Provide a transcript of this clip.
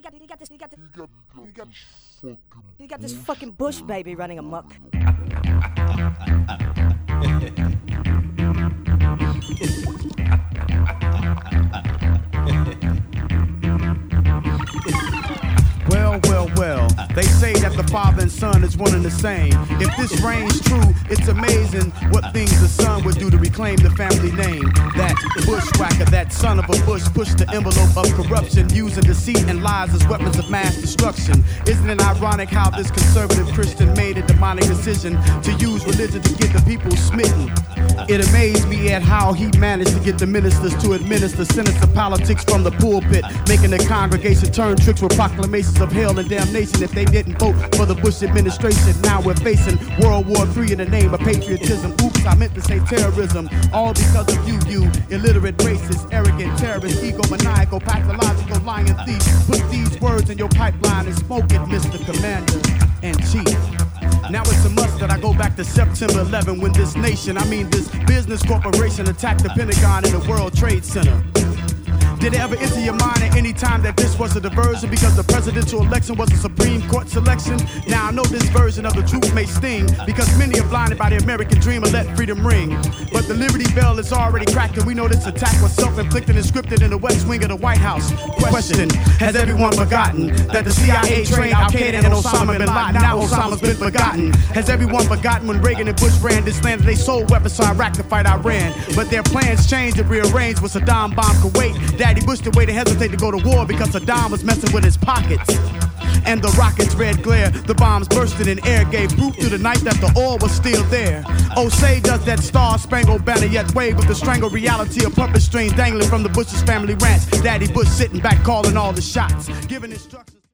You got this fucking Bush baby running amok. Well, they say that the father and son is one and the same. If this reigns true, it's amazing what things the son would do to reclaim the family name. That bushwhacker, that son of a bush, pushed the envelope of corruption, using deceit and lies as weapons of mass destruction. Isn't it ironic how this conservative Christian made a demonic decision to use religion to get the people smitten? It amazed me at how he managed to get the ministers to administer sinister politics from the pulpit, making the congregation turn tricks with proclamations of hell and damnation if they didn't vote for the Bush administration. Now we're facing World War III in the name of patriotism. Oops, I meant to say terrorism. All because of you illiterate, racist, arrogant, terrorist, egomaniacal, pathological, lying thief. Put these words in your pipeline and smoke it, Mr. Commander-in-Chief. Now it's a must that I go back to September 11 when this nation, I mean this business corporation, attacked the Pentagon and the World Trade Center. Did it ever enter your mind at any time that this was a diversion because the presidential election was a Supreme Court selection? Now I know this version of the truth may sting because many are blinded by the American dream and let freedom ring. But the Liberty Bell is already cracked and we know this attack was self-inflicted and scripted in the West Wing of the White House. Question, has everyone forgotten that the CIA trained Al-Qaeda and Osama bin Laden? Now Osama's been forgotten. Has everyone forgotten when Reagan and Bush ran this land that they sold weapons to Iraq to fight Iran? But their plans changed and rearranged with Saddam bombed Kuwait. Daddy Bush the way to hesitate to go to war because Saddam was messing with his pockets. And the rockets' red glare, the bombs bursting in air gave proof through the night that the oil was still there. Oh, say does that star-spangled banner yet wave with the strangled reality of puppet strings dangling from the Bush's family ranch? Daddy Bush sitting back calling all the shots, giving instructions.